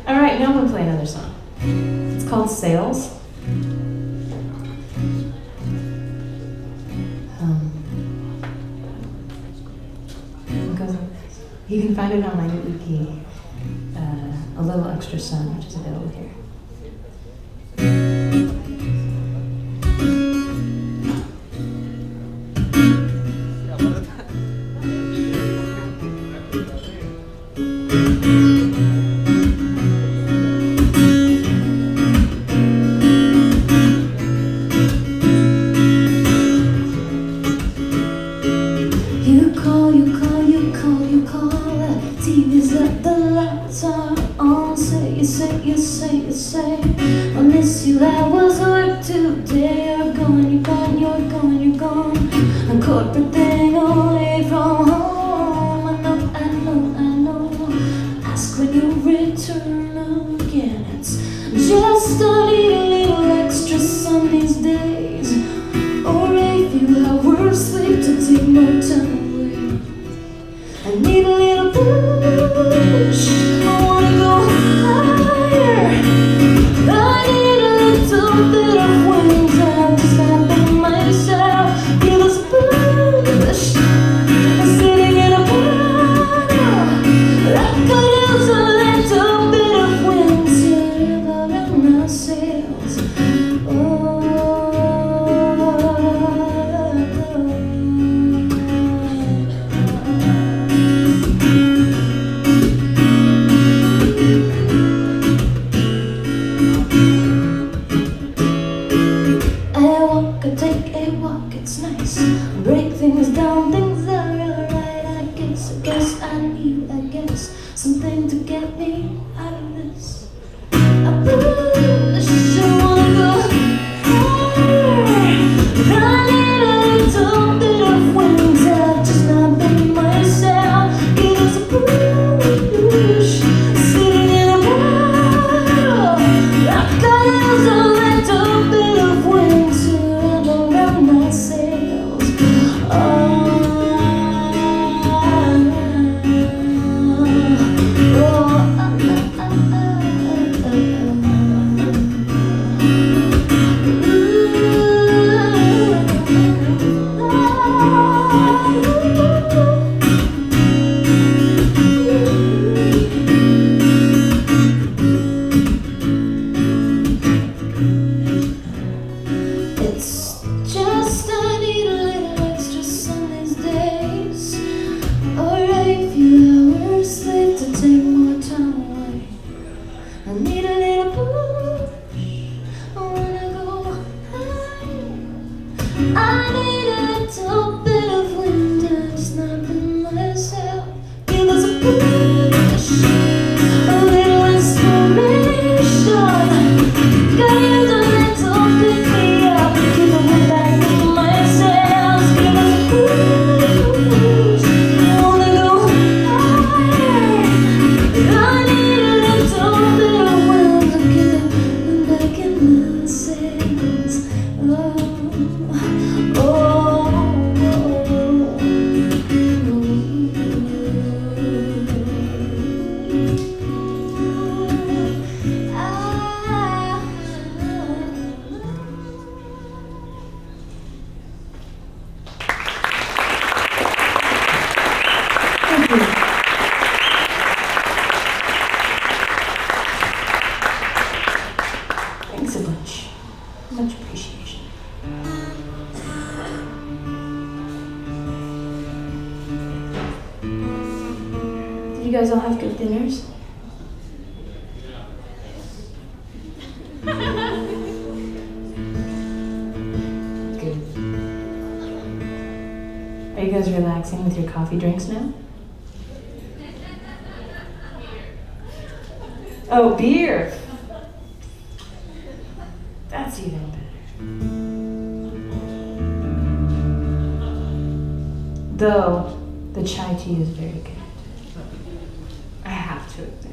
All right, now I'm gonna play another song. It's called Sails. It goes like this. You can find it on my new EP, A Little Extra Sun, which is available here. TV's up, the lights are on. You say I miss you, I was work today. You're gone. A corporate thing away from home. I know. Ask when you return again. It's just a little extra sun these days. Or a few hours sleep to take more time away. I need a little push. I wanna go higher. I need a little bit of wings. I'm just not by myself. Give us a push. I'm sitting in a bottle. I could use a little bit of wings to live around my sails. Take a walk, it's nice. Break things down, things are alright. I guess I need, something to get me out of this. I push, I wanna go higher. I need a little bit of wings. I've just not been myself. Give us a push. Sitting in a bottle. I could use a little bit of wings. I need a little push. I wanna go high. I need a little bit of wind. I'm just not been myself. Give us a push, a little inspiration. Gotta use a little pick me up. Keep me back in myself. Give us a push. I wanna go higher. I need a little bit. Thanks a bunch. Much appreciation. Did you guys all have good dinners? Good. Are you guys relaxing with your coffee drinks now? Oh, beer! That's even better. Though, the chai tea is very good.